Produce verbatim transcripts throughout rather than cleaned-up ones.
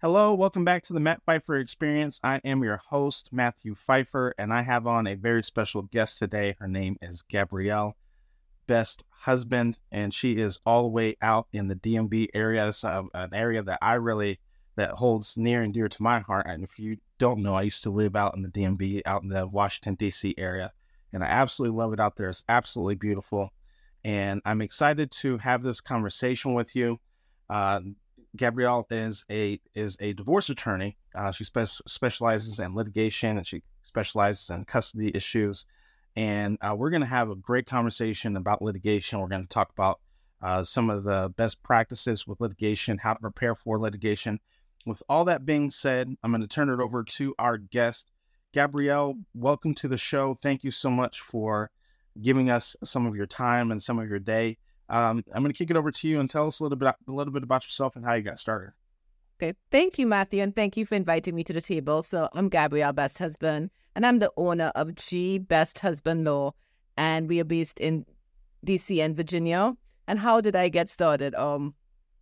Hello, welcome back to the Matt Pfeiffer Experience. I am your host, Matthew Pfeiffer, and I have on a very special guest today. Her name is Gabrielle, best husband, and she is all the way out in the D M V area. It's uh, an area that I really, that holds near and dear to my heart. And if you don't know, I used to live out in the D M V, out in the Washington, D C area, and I absolutely love it out there. It's absolutely beautiful, and I'm excited to have this conversation with you. Uh, Gabrielle is a is a divorce attorney. Uh, she spe- specializes in litigation, and she specializes in custody issues. And uh, we're going to have a great conversation about litigation. We're going to talk about uh, some of the best practices with litigation, how to prepare for litigation. With all that being said, I'm going to turn it over to our guest. Gabrielle, welcome to the show. Thank you so much for giving us some of your time and some of your day. Um, I'm going to kick it over to you and tell us a little bit, a little bit about yourself and how you got started. Okay. Thank you, Matthew, and thank you for inviting me to the table. So I'm Gabrielle Best Husband, and I'm the owner of G Best Husband Law, and we are based in D C and Virginia. And how did I get started? Um,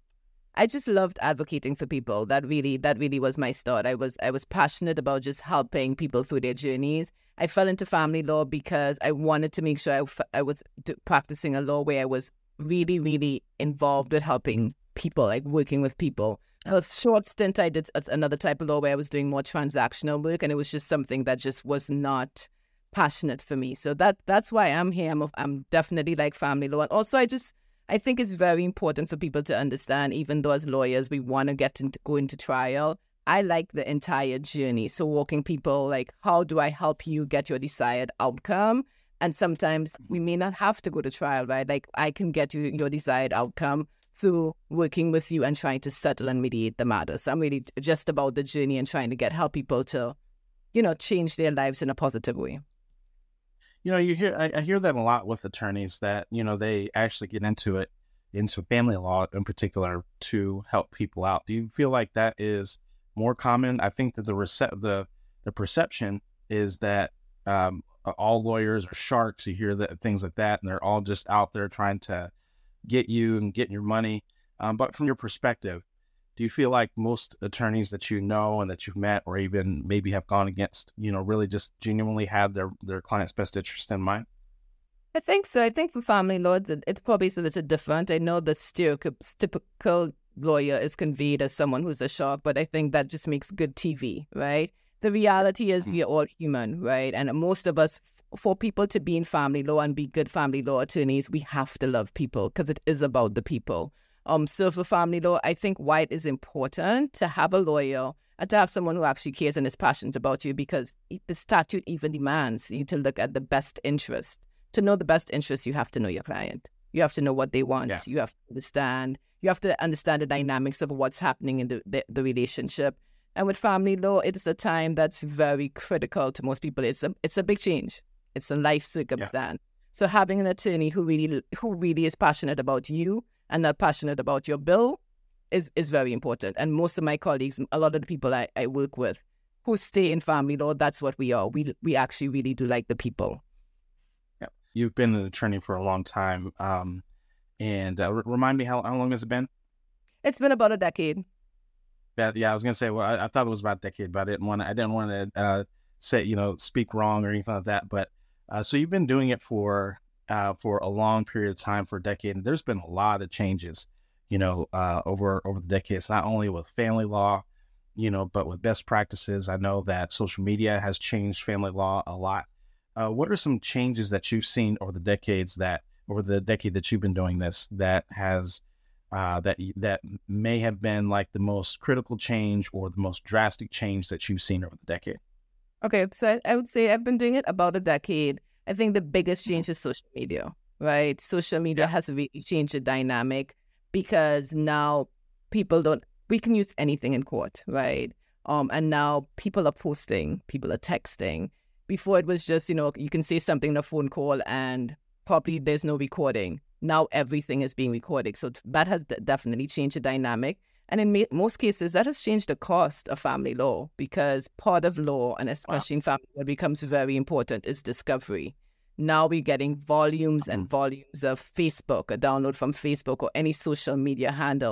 I just loved advocating for people. That really, that really was my start. I was, I was passionate about just helping people through their journeys. I fell into family law because I wanted to make sure I, f- I was d- practicing a law where I was really, really involved with helping people, like working with people. A short stint I did another type of law where I was doing more transactional work, and it was just something that just was not passionate for me. So that that's why I'm here. I'm, I'm definitely like family law. And also, I just, I think it's very important for people to understand, even though as lawyers, we want to get into, go into trial, I like the entire journey. So walking people, like, how do I help you get your desired outcome? And sometimes we may not have to go to trial, right? Like, I can get you your desired outcome through working with you and trying to settle and mediate the matter. So I'm really just about the journey and trying to get help people to, you know, change their lives in a positive way. You know, you hear I, I hear that a lot with attorneys that, you know, they actually get into it, into family law in particular, to help people out. Do you feel like that is more common? I think that the rece- the the perception is that um, all lawyers are sharks. You hear that things like that, and they're all just out there trying to get you and get your money. Um, but from your perspective, do you feel like most attorneys that you know and that you've met, or even maybe have gone against, you know, really just genuinely have their, their client's best interest in mind? I think so. I think for family law, it's probably a little different. I know the stereotypical lawyer is conveyed as someone who's a shark, but I think that just makes good T V, right? The reality is we are all human, right? And most of us, for people to be in family law and be good family law attorneys, we have to love people because it is about the people. Um, so for family law, I think why it is important to have a lawyer and to have someone who actually cares and is passionate about you, because the statute even demands you to look at the best interest. To know the best interest, you have to know your client. You have to know what they want. Yeah. You have to understand. You have to understand the dynamics of what's happening in the, the, the relationship. And with family law, it's a time that's very critical to most people. It's a it's a big change. It's a life circumstance. Yeah. So having an attorney who really who really is passionate about you and not passionate about your bill is, is very important. And most of my colleagues, a lot of the people I, I work with who stay in family law, that's what we are. We we actually really do like the people. Yeah. You've been an attorney for a long time. Um, and uh, r- remind me, how, how long has it been? It's been about a decade. That, yeah, I was gonna say. Well, I, I thought it was about a decade, but I didn't want to. I didn't want to uh, say, you know, speak wrong or anything like that. But uh, so you've been doing it for uh, for a long period of time, for a decade, and there's been a lot of changes, you know, uh, over over the decades. Not only with family law, you know, but with best practices. I know that social media has changed family law a lot. Uh, what are some changes that you've seen over the decades that over the decade that you've been doing this that has Uh, that that may have been like the most critical change or the most drastic change that you've seen over the decade? Okay, so I, I would say I've been doing it about a decade. I think the biggest change is social media, right? Social media yeah. has really changed the dynamic because now people don't, we can use anything in court, right? Um, and now people are posting, people are texting. Before it was just, you know, you can say something in a phone call and probably there's no recording. Now everything is being recorded. So that has definitely changed the dynamic. And in ma- most cases, that has changed the cost of family law, because part of law, and especially wow. in family law, becomes very important is discovery. Now we're getting volumes mm-hmm. and volumes of Facebook, a download from Facebook or any social media handle.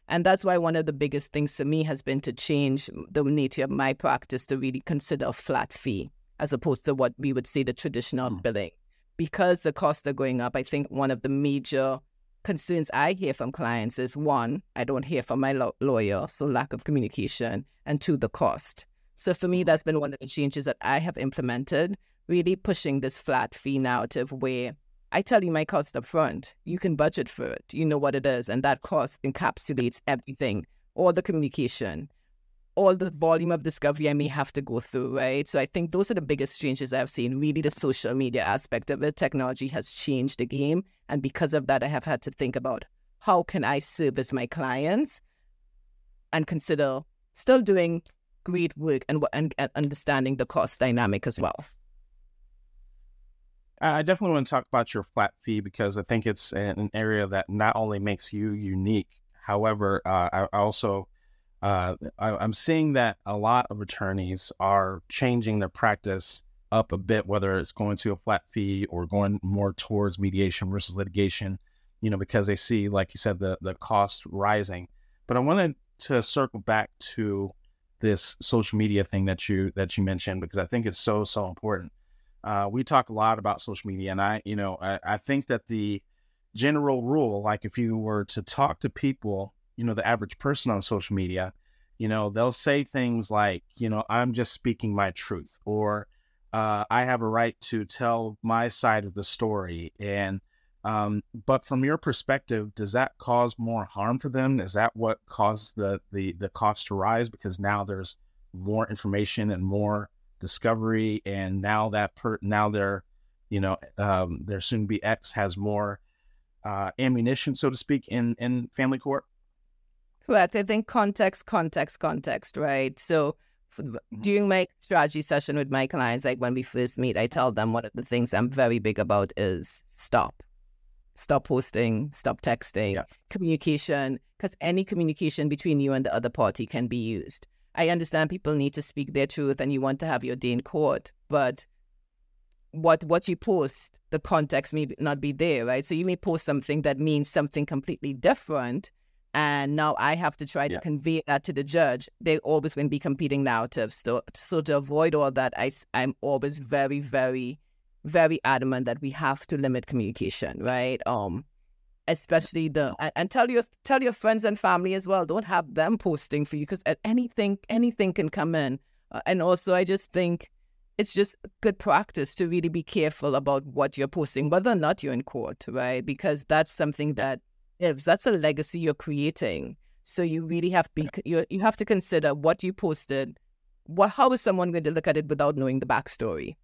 And that's why one of the biggest things for me has been to change the nature of my practice to really consider a flat fee as opposed to what we would say the traditional mm. billing. Because the costs are going up, I think one of the major concerns I hear from clients is, one, I don't hear from my lo- lawyer, so lack of communication, and two, the cost. So for me, that's been one of the changes that I have implemented, really pushing this flat fee narrative where I tell you my cost up front. You can budget for it. You know what it is. And that cost encapsulates everything, all the communication, all the volume of discovery I may have to go through, right? So I think those are the biggest changes I've seen. Really, the social media aspect of it. Technology has changed the game. And because of that, I have had to think about how can I service my clients and consider still doing great work and, and, and understanding the cost dynamic as well. I definitely want to talk about your flat fee because I think it's an area that not only makes you unique. However, uh, I also uh, I, I'm seeing that a lot of attorneys are changing their practice up a bit, whether it's going to a flat fee or going more towards mediation versus litigation. You know, because they see, like you said, the the cost rising. But I wanted to circle back to this social media thing that you that you mentioned because I think it's so so important. Uh, we talk a lot about social media, and I, you know, I, I think that the general rule, like if you were to talk to people, you know, the average person on social media, you know, they'll say things like, you know, I'm just speaking my truth, or uh, I have a right to tell my side of the story. And, um, but from your perspective, does that cause more harm for them? Is that what caused the, the, the cost to rise? Because now there's more information and more discovery, and now that per now their, you know, um, their soon-to-be ex has more uh, ammunition, so to speak, in in family court. Correct. I think context, context, context. Right. So for, mm-hmm. during my strategy session with my clients, like when we first meet, I tell them one of the things I'm very big about is stop, stop posting, stop texting, yeah. communication, because any communication between you and the other party can be used. I understand people need to speak their truth and you want to have your day in court, but what what you post, the context may not be there, right? So you may post something that means something completely different, and now I have to try yeah. to convey that to the judge. They're always going to be competing narratives. So, so to avoid all that, I, I'm always very, very, very adamant that we have to limit communication, right? Um. Especially the and, and tell your tell your friends and family as well. Don't have them posting for you because anything anything can come in. Uh, and also, I just think it's just good practice to really be careful about what you're posting, whether or not you're in court, right? Because that's something that if that's a legacy you're creating. So you really have to be you you have to consider what you posted. What how is someone going to look at it without knowing the backstory,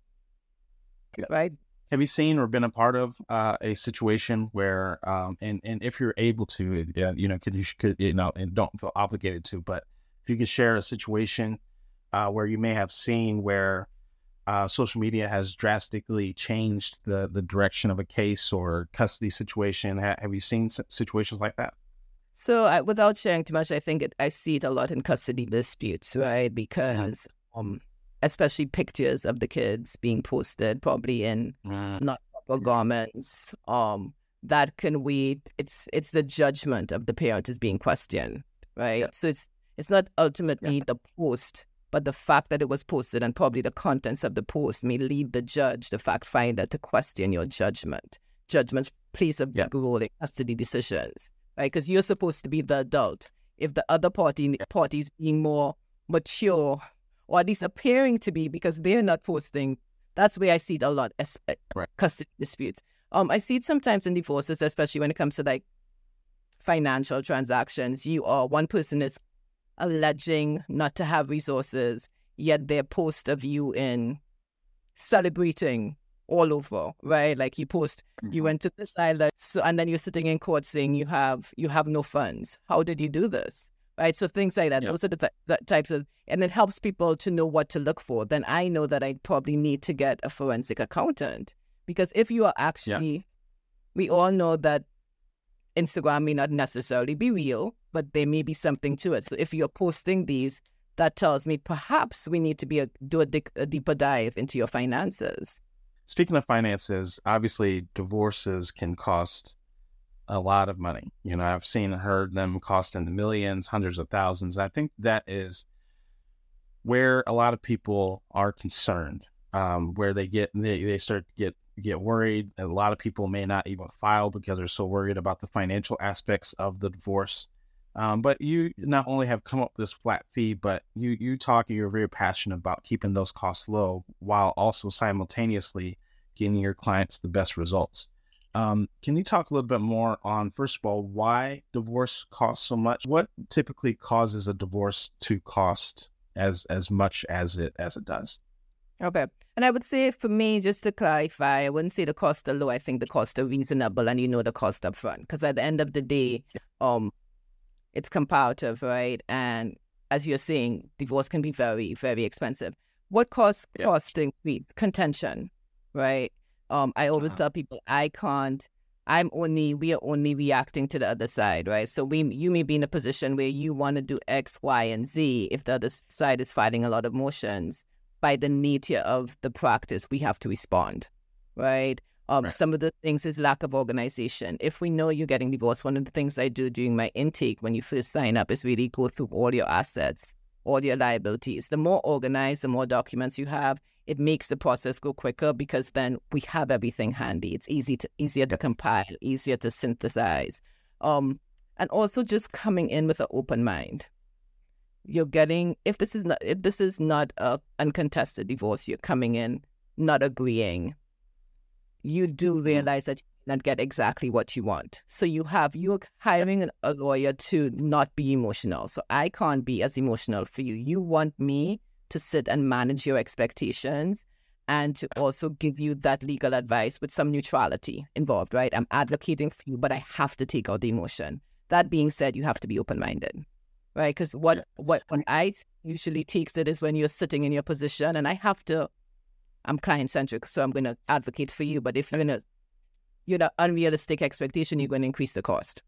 yeah. right? Have you seen or been a part of uh, a situation where, um, and and if you're able to, uh, you know, could you could you know, and don't feel obligated to, but if you could share a situation uh, where you may have seen where uh, social media has drastically changed the the direction of a case or custody situation. Ha- have you seen situations like that? So, I, without sharing too much, I think it, I see it a lot in custody disputes, right? Because um. especially pictures of the kids being posted, probably in mm. not proper garments. Um, that can wait. It's it's the judgment of the parent is being questioned, right? Yeah. So it's it's not ultimately yeah. the post, but the fact that it was posted and probably the contents of the post may lead the judge, the fact finder, to question your judgment. Judgment plays a big yeah. role in custody decisions, right? Because you're supposed to be the adult. If the other party yeah. party is being more mature, or at least appearing to be, because they're not posting. That's where I see it a lot, as right. custody disputes. Um, I see it sometimes in divorces, especially when it comes to like financial transactions. You are one person is alleging not to have resources, yet their post of you in celebrating all over, right? Like you post, mm-hmm. you went to this island, so and then you're sitting in court saying you have you have no funds. How did you do this? Right, so things like that. Yep. Those are the, th- the types of, and it helps people to know what to look for. Then I know that I probably need to get a forensic accountant, because if you are actually, yep. we all know that Instagram may not necessarily be real, but there may be something to it. So if you're posting these, that tells me perhaps we need to be a, do a, di- a deeper dive into your finances. Speaking of finances, obviously divorces can cost a lot of money. You know, I've seen and heard them cost in the millions, hundreds of thousands. I think that is where a lot of people are concerned, um, where they get they, they start to get get worried. A lot of people may not even file because they're so worried about the financial aspects of the divorce. Um, but you not only have come up with this flat fee, but you you talk and you're very passionate about keeping those costs low while also simultaneously getting your clients the best results. Um, can you talk a little bit more on, first of all, why divorce costs so much? What typically causes a divorce to cost as as much as it as it does? Okay. And I would say for me, just to clarify, I wouldn't say the costs are low. I think the costs are reasonable and you know the cost up front. Because at the end of the day, um, it's comparative, right? And as you're saying, divorce can be very, very expensive. What causes Yeah. cost to increase? Contention, right? Um, I always Uh-huh. tell people I can't. I'm only. We are only reacting to the other side, right? So we, you may be in a position where you want to do X, Y, and Z. If the other side is fighting a lot of motions, by the nature of the practice, we have to respond, right? Um, Right. Some of the things is lack of organization. If we know you're getting divorced, one of the things I do during my intake when you first sign up is really go through all your assets, all your liabilities. The more organized, the more documents you have, it makes the process go quicker because then we have everything handy. It's easy to easier to compile, easier to synthesize. Um, and also just coming in with an open mind. You're getting, if this is not if this is not a uncontested divorce, you're coming in not agreeing. You do realize that you not get exactly what you want. So you have, you're hiring an, a lawyer to not be emotional. So I can't be as emotional for you. You want me to sit and manage your expectations and to also give you that legal advice with some neutrality involved, right? I'm advocating for you, but I have to take out the emotion. That being said, you have to be open-minded, right? Because what, Yeah. what, what I usually takes it is when you're sitting in your position and I have to, I'm client-centric, so I'm going to advocate for you. But if you're going to, you're the unrealistic expectation, you're going to increase the cost.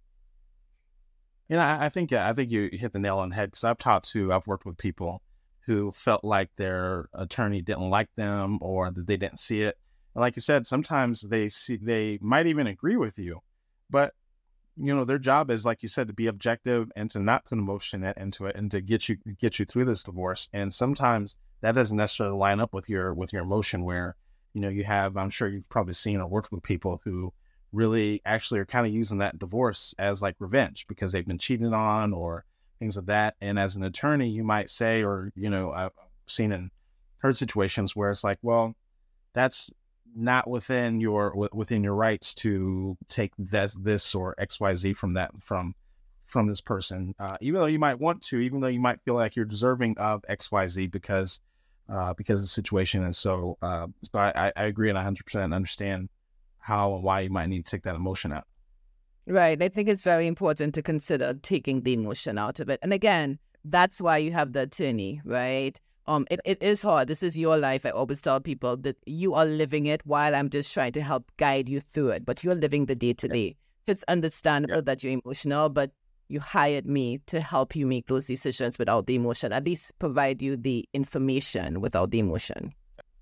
You know, I, I think I think you hit the nail on the head because I've talked to, I've worked with people who felt like their attorney didn't like them or that they didn't see it. And like you said, sometimes they see, they might even agree with you, but you know, their job is, like you said, to be objective and to not put emotion into it and to get you get you through this divorce. And sometimes that doesn't necessarily line up with your with your emotion where, you know, you have, I'm sure you've probably seen or worked with people who really actually are kind of using that divorce as like revenge because they've been cheated on or things of that. And as an attorney, you might say, or, you know, I've seen and heard situations where it's like, well, that's not within your within your rights to take this this or X Y Z from that from from this person, uh, even though you might want to, even though you might feel like you're deserving of X Y Z because uh, because the situation is so. Uh, so I, I agree and one hundred percent understand how and why you might need to take that emotion out. Right. I think it's very important to consider taking the emotion out of it. And again, that's why you have the attorney, right? Um, it, it is hard. This is your life. I always tell people that you are living it while I'm just trying to help guide you through it. But you're living the day to day. So it's understandable yeah. that you're emotional, but you hired me to help you make those decisions without the emotion, at least provide you the information without the emotion.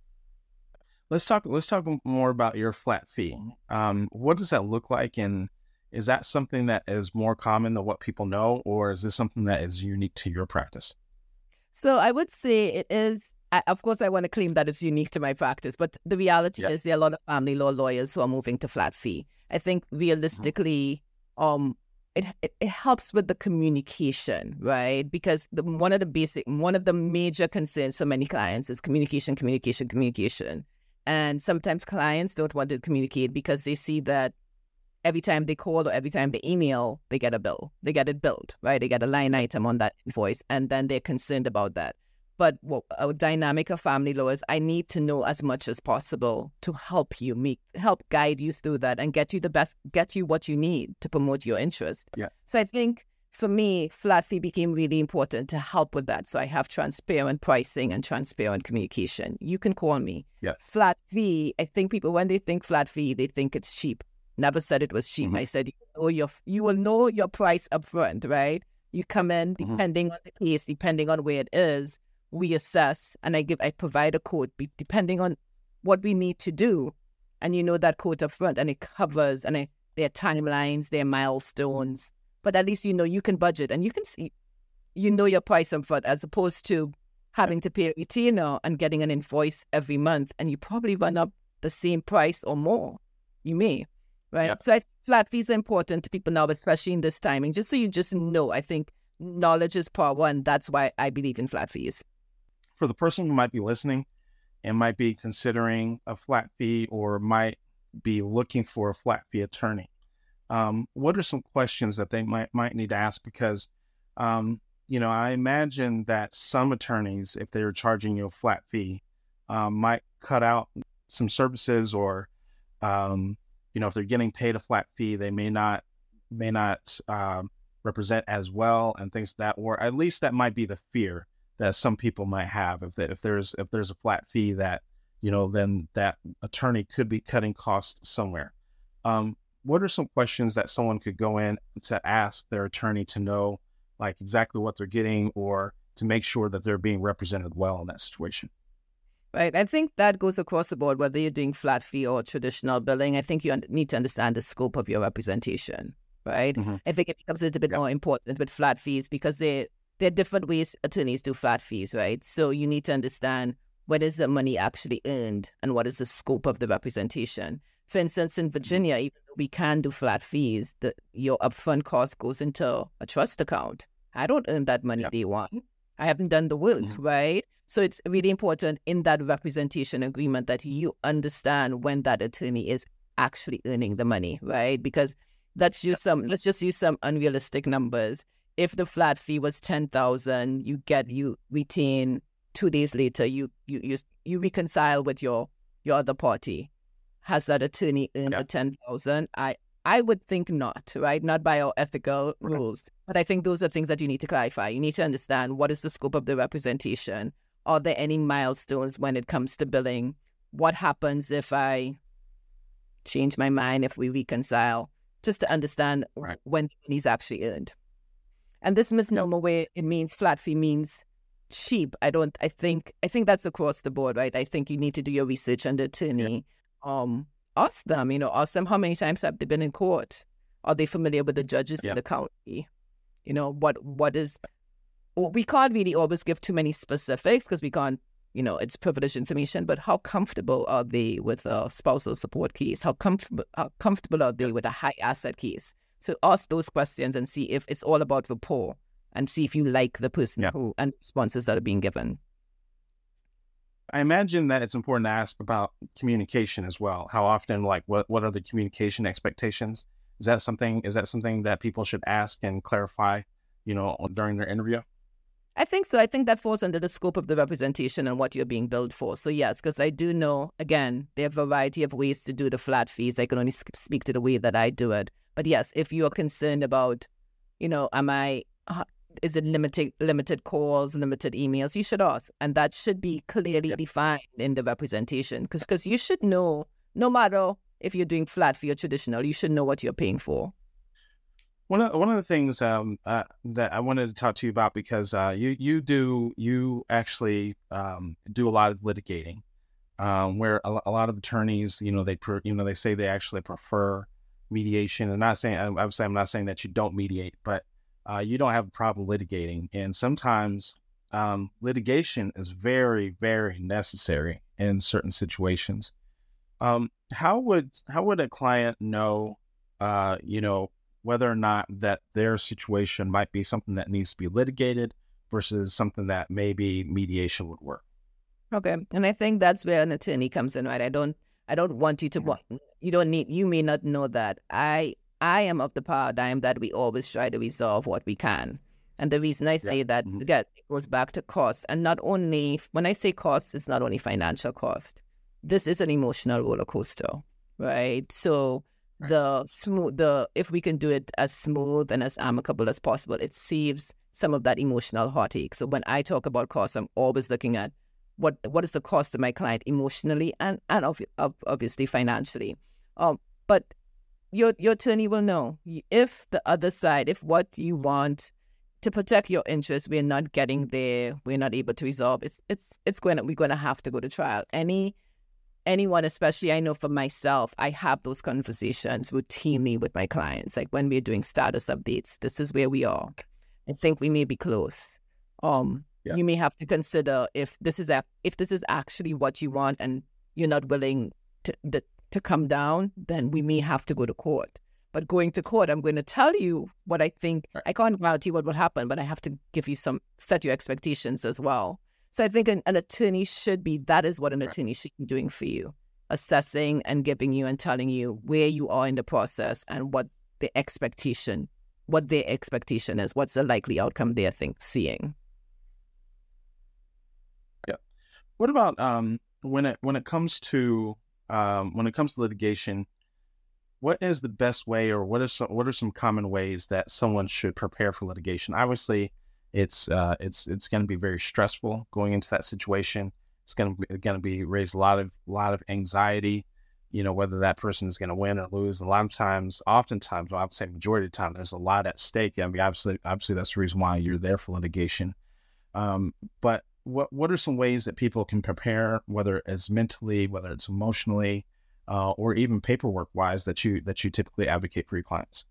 Let's talk, let's talk more about your flat fee. Um, what does that look like? And is that something that is more common than what people know, or is this something that is unique to your practice? So I would say it is, I, of course, I want to claim that it's unique to my practice, but the reality yeah. is there are a lot of family law lawyers who are moving to flat fee. I think realistically, mm-hmm. um, it, it it helps with the communication, right? Because the, one of the basic, one of the major concerns for many clients is communication, communication, communication. And sometimes clients don't want to communicate because they see that every time they call or every time they email, they get a bill. They get it billed, right? They get a line item on that invoice, and then they're concerned about that. But what a dynamic of family law is, I need to know as much as possible to help you make, help guide you through that and get you the best, get you what you need to promote your interest. Yeah. So I think for me, flat fee became really important to help with that. So I have transparent pricing and transparent communication. You can call me. Yes. Flat fee, I think people, when they think flat fee, they think it's cheap. Never said it was cheap. Mm-hmm. I said you know your you will know your price up front, right? You come in depending mm-hmm. on the case, depending on where it is, we assess, and I give I provide a quote depending on what we need to do, and you know that quote up front, and it covers, and I their timelines, their milestones. But at least you know you can budget and you can see, you know your price up front, as opposed to having to pay a retainer and getting an invoice every month, and you probably run up the same price or more. You may, right? Yep. So I, flat fees are important to people now, especially in this timing, just so you just know. I think knowledge is power, and that's why I believe in flat fees. For the person who might be listening and might be considering a flat fee or might be looking for a flat fee attorney, um, what are some questions that they might might need to ask? Because, um, you know, I imagine that some attorneys, if they're charging you a flat fee, um, might cut out some services, or, um, you know, if they're getting paid a flat fee, they may not may not um, represent as well and things like that, or at least that might be the fear that some people might have. If that if there's if there's a flat fee, that, you know, then that attorney could be cutting costs somewhere. Um, what are some questions that someone could go in to ask their attorney to know, like, exactly what they're getting, or to make sure that they're being represented well in that situation? Right. I think that goes across the board, whether you're doing flat fee or traditional billing. I think you un- need to understand the scope of your representation, right? Mm-hmm. I think it becomes a little bit Yeah. more important with flat fees because they, there are different ways attorneys do flat fees, right? So you need to understand when is the money actually earned and what is the scope of the representation. For instance, in Virginia, even though we can do flat fees, the, your upfront cost goes into a trust account. I don't earn that money Yeah. day one. I haven't done the work, Mm-hmm. right? So it's really important in that representation agreement that you understand when that attorney is actually earning the money, right? Because let's use some, let's just use some unrealistic numbers. If the flat fee was ten thousand, you get, you retain two days later, you you you, you reconcile with your your other party. Has that attorney earned Yeah. the ten thousand? I I would think not, right? Not by our ethical Right. rules. But I think those are things that you need to clarify. You need to understand what is the scope of the representation. Are there any milestones when it comes to billing? What happens if I change my mind, if we reconcile? Just to understand Right. when the money's actually earned. And this misnomer where it means flat fee means cheap. I don't, I think, I think that's across the board, right? I think you need to do your research on the attorney. Um, ask them, you know, ask them how many times have they been in court? Are they familiar with the judges Yeah. in the county? You know, what, what is, well, we can't really always give too many specifics because we can't, you know, it's privileged information, but how comfortable are they with a spousal support case? How comfortable, how comfortable are they with a high asset case? So ask those questions and see if it's all about rapport and see if you like the person Yeah. who and responses that are being given. I imagine that it's important to ask about communication as well. How often, like, what, what are the communication expectations? Is that something, is that something that people should ask and clarify, you know, during their interview? I think so. I think that falls under the scope of the representation and what you're being billed for. So yes, because I do know, again, there are a variety of ways to do the flat fees. I can only speak to the way that I do it. But yes, if you're concerned about, you know, am I, uh, is it limited limited calls, limited emails, you should ask. And that should be clearly defined in the representation. Because because you should know, no matter if you're doing flat fee or traditional, you should know what you're paying for. One of one of the things um, uh, that I wanted to talk to you about, because uh, you you do you actually um, do a lot of litigating, um, where a, a lot of attorneys, you know, they per, you know they say they actually prefer mediation. And not saying I, I would say I'm not saying that you don't mediate, but uh, you don't have a problem litigating. And sometimes um, litigation is very very necessary in certain situations. Um, how would how would a client know, uh, you know, whether or not that their situation might be something that needs to be litigated versus something that maybe mediation would work? Okay. And I think that's where an attorney comes in, right? I don't I don't want you to want you don't need you may not know that. I I am of the paradigm that we always try to resolve what we can. And the reason I say Yeah. that, Mhm. again, it goes back to cost. And not only when I say cost, it's not only financial cost. This is an emotional roller coaster, right? So Right. the smooth the if we can do it as smooth and as amicable as possible, it saves some of that emotional heartache. So when I talk about cost, I'm always looking at what what is the cost to my client emotionally and and ob- ob- obviously financially. Um, but your your attorney will know if the other side, if what you want to protect your interests, we're not getting there, we're not able to resolve. It's it's it's going to we're going to have to go to trial. Any anyone, especially I know for myself, I have those conversations routinely with my clients. Like when we're doing status updates, this is where we are. I think we may be close. Um, yeah. You may have to consider if this is a, if this is actually what you want and you're not willing to the, to come down, then we may have to go to court. But going to court, I'm going to tell you what I think. Right. I can't guarantee what will happen, but I have to give you some, set your expectations as well. So I think an, an attorney should be, that is what an right. attorney should be doing for you, assessing and giving you and telling you where you are in the process and what the expectation, what their expectation is, what's the likely outcome they're think, seeing. Yeah. What about um, when it when it comes to um, when it comes to litigation? What is the best way, or what are some what are some common ways that someone should prepare for litigation? Obviously, it's uh, it's it's going to be very stressful going into that situation. It's going to be going to be raise a lot of lot of anxiety. You know, whether that person is going to win or lose. And a lot of times, oftentimes, well, I would say majority of the time, there's a lot at stake. I mean, obviously, obviously, that's the reason why you're there for litigation. Um, but what what are some ways that people can prepare, whether it's mentally, whether it's emotionally, Uh, or even paperwork-wise, that you that you typically advocate for your clients?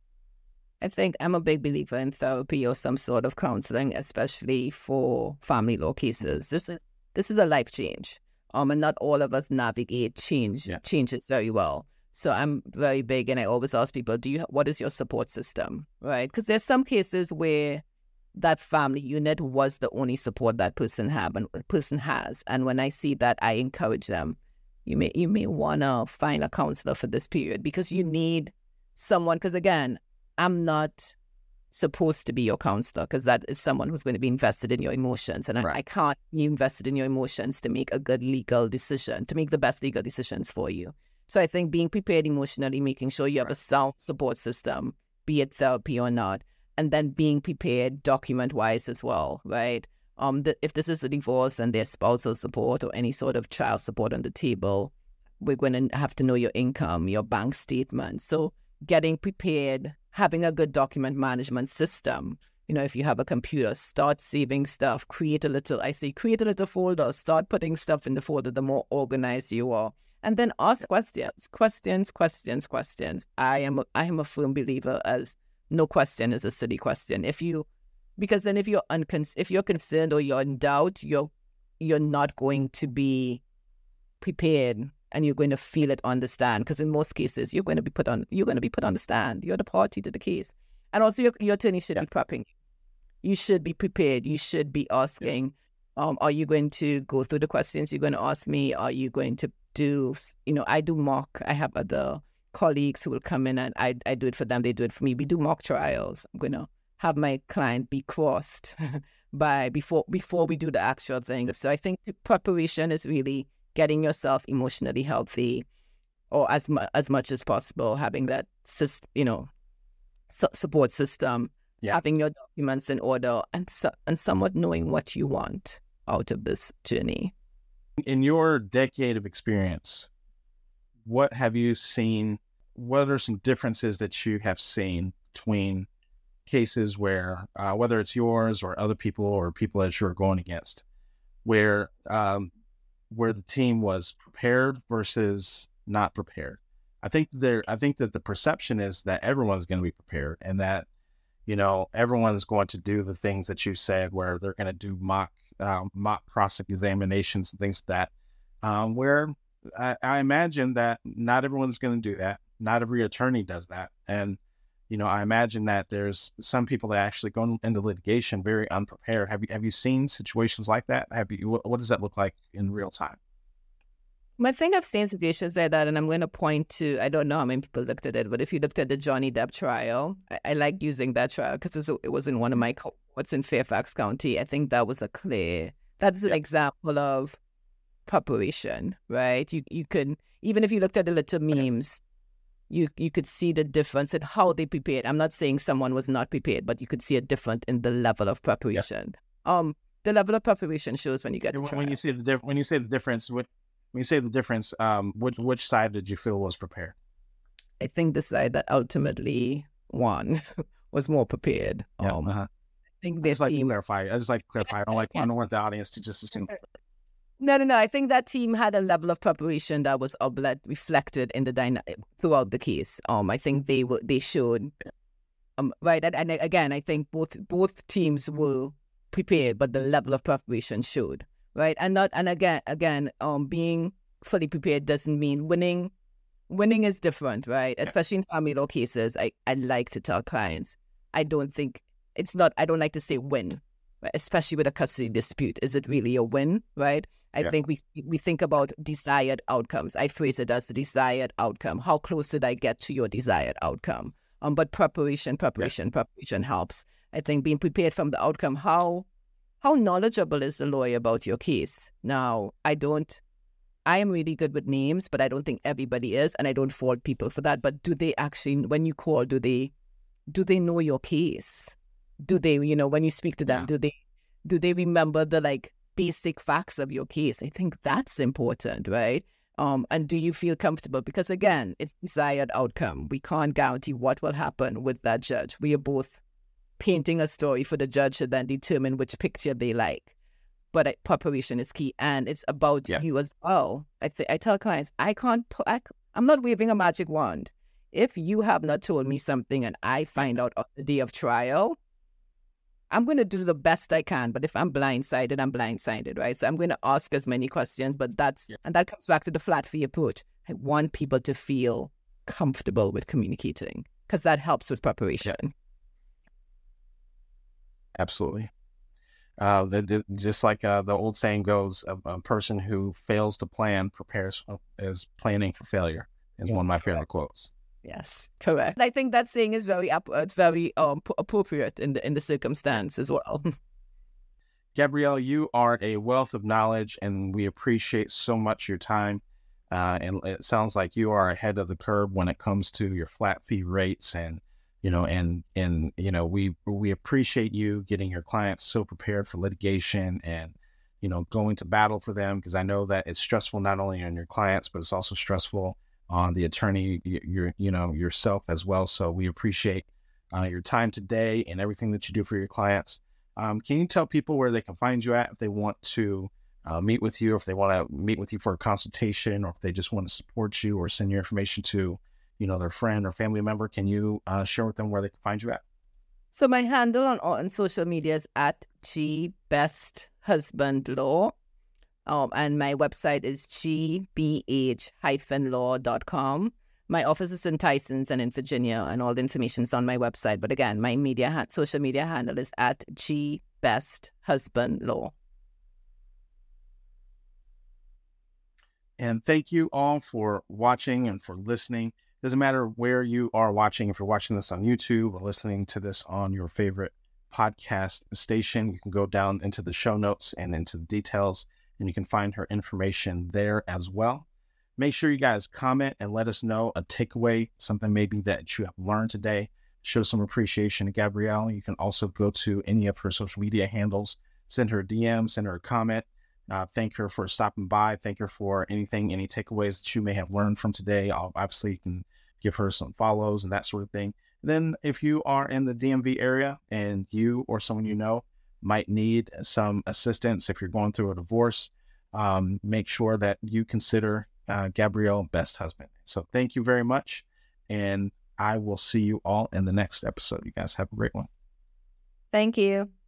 I think I'm a big believer in therapy or some sort of counseling, especially for family law cases. This is this is a life change, um, and not all of us navigate change yeah. changes very well. So I'm very big, and I always ask people, "Do you? What is your support system?" Right? Because there's some cases where that family unit was the only support that person have and person has, and when I see that, I encourage them. You may you may want to find a counselor for this period because you need someone. Because again, I'm not supposed to be your counselor because that is someone who's going to be invested in your emotions. And right. I, I can't be invested in your emotions to make a good legal decision, to make the best legal decisions for you. So I think being prepared emotionally, making sure you have right. a sound support system, be it therapy or not, and then being prepared document-wise as well, right? Um, the, if this is a divorce and there's spousal support or any sort of child support on the table, we're going to have to know your income, your bank statement. So getting prepared, having a good document management system. You know, if you have a computer, start saving stuff, create a little, I say, create a little folder, start putting stuff in the folder, the more organized you are. And then ask questions, questions, questions, questions. I am a, I am a firm believer as no question is a silly question. If you Because then if you're uncon- if you're concerned or you're in doubt, you're you're not going to be prepared and you're going to feel it on the stand. Because in most cases, you're going to be put on you're going to be put on the stand. You're the party to the case. And also your, your attorney should yeah. be prepping you. You should be prepared. You should be asking, yeah. um, are you going to go through the questions you're going to ask me? Are you going to do, you know, I do mock. I have other colleagues who will come in and I, I do it for them. They do it for me. We do mock trials. I'm going to have my client be crossed by before before we do the actual thing. So I think preparation is really getting yourself emotionally healthy, or as mu- as much as possible, having that you know su- support system, yeah. having your documents in order, and so, and somewhat knowing what you want out of this journey. In your decade of experience, what have you seen? What are some differences that you have seen between cases where, uh, whether it's yours or other people or people that you're going against, where um, where the team was prepared versus not prepared? I think there. I think that the perception is that everyone's going to be prepared, and that you know everyone's going to do the things that you said, where they're going to do mock uh, mock cross examinations and things like that. Um, where I, I imagine that not everyone's going to do that. Not every attorney does that, and You know, I imagine that there's some people that actually go into litigation very unprepared. Have you have you seen situations like that? Have you? What, what does that look like in real time? I think I've seen situations like that, and I'm going to point to, I don't know how many people looked at it, but if you looked at the Johnny Depp trial, I, I like using that trial because it was in one of my courts in Fairfax County. I think that was a clear, that's an yep. example of preparation, right? You you can, even if you looked at the little memes, you you could see the difference in how they prepared. I'm not saying someone was not prepared, but you could see a difference in the level of preparation. Yep. Um, the level of preparation shows when you get to when, trial. when you see the diff- when you say the difference, what when you say the difference, um, which which side did you feel was prepared? I think the side that ultimately won was more prepared. Yeah, um, uh-huh. I think I they just like seem... to clarify. I just like to clarify. I don't like I don't want the audience to just assume. No, no, no. I think that team had a level of preparation that was uh, that reflected in the dyna- throughout the case. Um, I think they were they showed, um, right. And, and again, I think both both teams were prepared, but the level of preparation showed, right. And not and again, again, um, being fully prepared doesn't mean winning. Winning is different, right? Especially in family law cases. I I like to tell clients, I don't think it's not. I don't like to say win, right? Especially with a custody dispute. Is it really a win, right? I Yeah. think we we think about desired outcomes. I phrase it as the desired outcome. How close did I get to your desired outcome? Um, but preparation, preparation, yeah. preparation helps. I think being prepared from the outcome. How how knowledgeable is the lawyer about your case? Now, I don't. I am really good with names, but I don't think everybody is, and I don't fault people for that. But do they actually, when you call, do they do they know your case? Do they, you know, when you speak to them, yeah. do they do they remember the like basic facts of your case? I think that's important, right? Um, and do you feel comfortable? Because again, it's desired outcome. We can't guarantee what will happen with that judge. We are both painting a story for the judge to then determine which picture they like. But uh, preparation is key, and it's about yeah. you as well. I th- I tell clients, I can't. I, I'm not waving a magic wand. If you have not told me something and I find out on the day of trial, I'm going to do the best I can. But if I'm blindsided, I'm blindsided, right? So I'm going to ask as many questions. But that's yeah. and that comes back to the flat fee approach. I want people to feel comfortable with communicating because that helps with preparation. Yeah. Absolutely. Uh, the, just like uh, the old saying goes, a, a person who fails to plan prepares is planning for failure. Is yeah, one of my correct. favorite quotes. Yes, correct. I think that saying is very it's very um, appropriate in the in the circumstance as well. Gabrielle, you are a wealth of knowledge, and we appreciate so much your time. Uh, and it sounds like you are ahead of the curve when it comes to your flat fee rates, and you know, and and you know, we we appreciate you getting your clients so prepared for litigation and you know going to battle for them, because I know that it's stressful not only on your clients, but it's also stressful on the attorney, your you know yourself as well. So we appreciate uh, your time today and everything that you do for your clients. Um, can you tell people where they can find you at if they want to uh, meet with you, if they want to meet with you for a consultation, or if they just want to support you or send your information to, you know, their friend or family member? Can you uh, share with them where they can find you at? So my handle on on social media is at G Best Husband Law. Um, and my website is g b h dash law dot com. My office is in Tysons and in Virginia, and all the information is on my website. But again, my media ha- social media handle is at G Best Husband Law. And thank you all for watching and for listening. Doesn't matter where you are watching. If you're watching this on YouTube or listening to this on your favorite podcast station, you can go down into the show notes and into the details, and you can find her information there as well. Make sure you guys comment and let us know a takeaway, something maybe that you have learned today. Show some appreciation to Gabrielle. You can also go to any of her social media handles, send her a D M, send her a comment. Uh, thank her for stopping by. Thank her for anything, any takeaways that you may have learned from today. Obviously, you can give her some follows and that sort of thing. Then if you are in the D M V area and you or someone you know might need some assistance, if you're going through a divorce, um, make sure that you consider uh, Gabrielle Best Husband. So thank you very much. And I will see you all in the next episode. You guys have a great one. Thank you.